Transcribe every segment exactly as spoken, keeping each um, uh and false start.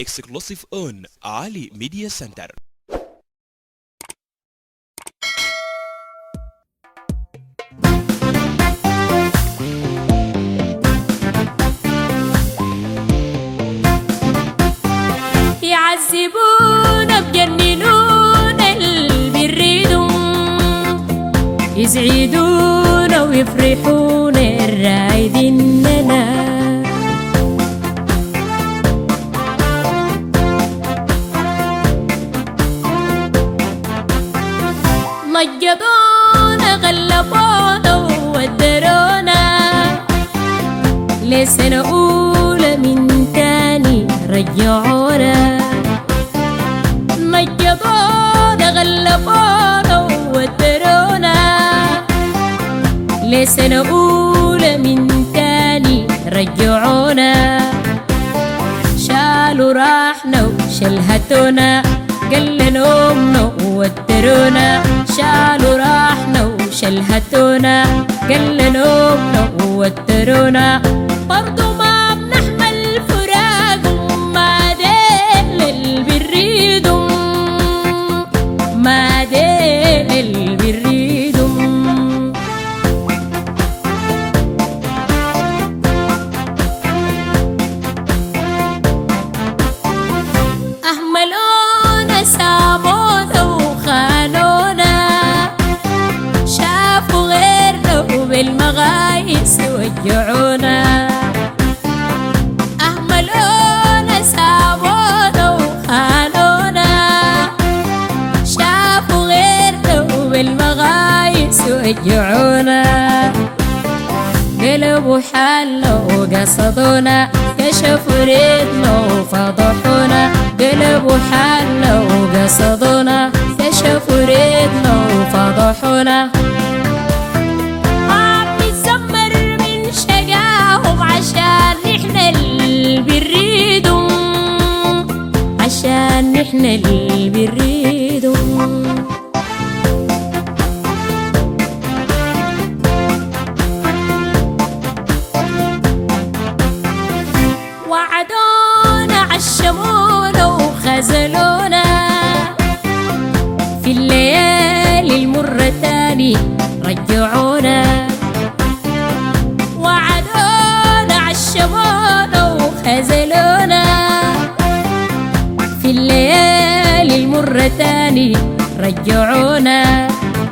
exclusive on Ali Media Center. يعذبونا بجننونا اللي بيريدوا يسعدونا ويفرحونا الرايديننا نجدونا غلبونا وودرونا لسنة أولى من تاني رجعونا نجدونا غلبونا وودرونا لسنة أولى من تاني رجعونا شالوا راحنا وشلهتونا قل نومنا وودرونا شالوا راحنا وشلهتونا قل نومنا وودرونا برضو ما بنحمل فراق ما ديل اللي بيريدوا ما ديل اللي بيريدوا أهملونا سابونا وخانونا شافوا غيرنا وبالمغايس وجعونا أهملونا سابونا وخانونا شافوا غيرنا وبالمغايس وجعونا قلبوا حالنا وقصدونا كشفوا ريدنا وفضحونا قلبوا حالنا وقصدونا كشفوا ريدنا وفضحونا ما بنتذمر من شقاهم عشان نحنا اللي بنريدوا عشان نحنا اللي بنريدوا وعدونا عشمونا وخزلونا في الليالي المرة تاني رجعونا وعدونا عشمونا وخزلونا في الليالي المرة تاني رجعونا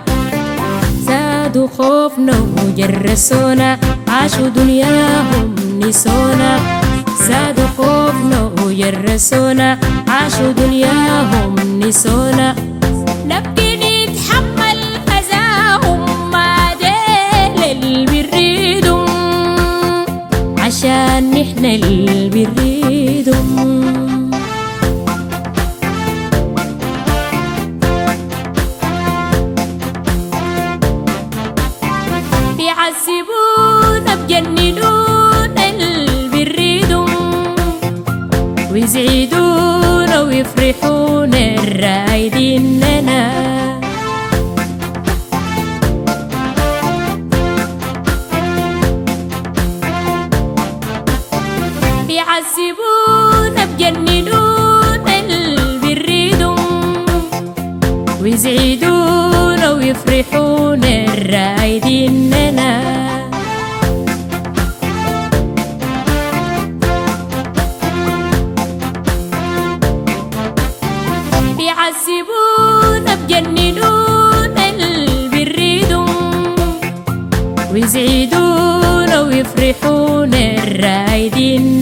زادوا خوفنا وجرسونا عاشوا دنياهم نسونا زادوا خوفنا ويرسونا عاشوا دنياهم نسونا نبكي نتحمل أذاهم ما ديل اللي بيريدوا عشان نحنا اللي بيريدوا بيعذبونا بجننونا اللي بيريدوا ويسعدونا ويفرحونا الرايديننا بيعذبونا بجننونا اللي بيريدوا ويسعدونا ويفرحونا الرايديننا بيعذبونا بجننونا اللي بيريدوا ويسعدونا ويفرحونا الرايدين